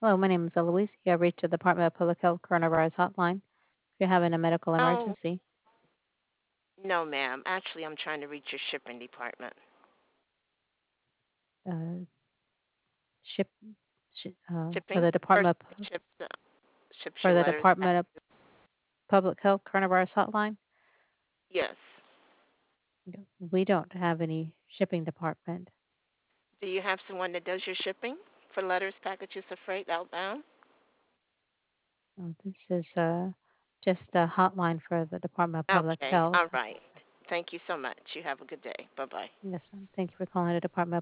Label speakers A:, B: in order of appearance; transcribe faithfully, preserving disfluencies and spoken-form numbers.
A: Hello, my name is Eloise. You have reached the Department of Public Health Coronavirus Hotline. If you're having a medical
B: Oh,
A: emergency,
B: no, ma'am. Actually, I'm trying to reach your shipping department.
A: uh, ship, sh- uh, for
B: Shipping?
A: the
B: Person
A: Department
B: that
A: of,
B: ships, uh, ships
A: for
B: your
A: the
B: letters back.
A: Department of Public Health Coronavirus Hotline.
B: Yes.
A: We don't have any shipping department.
B: Do you have someone that does your shipping for letters, packages, or freight outbound?
A: Uh, this is uh, just a hotline for the Department of Public
B: Okay.
A: Health.
B: All right. Thank you so much. You have a good day. Bye bye.
A: Yes, ma'am. Thank you for calling the Department of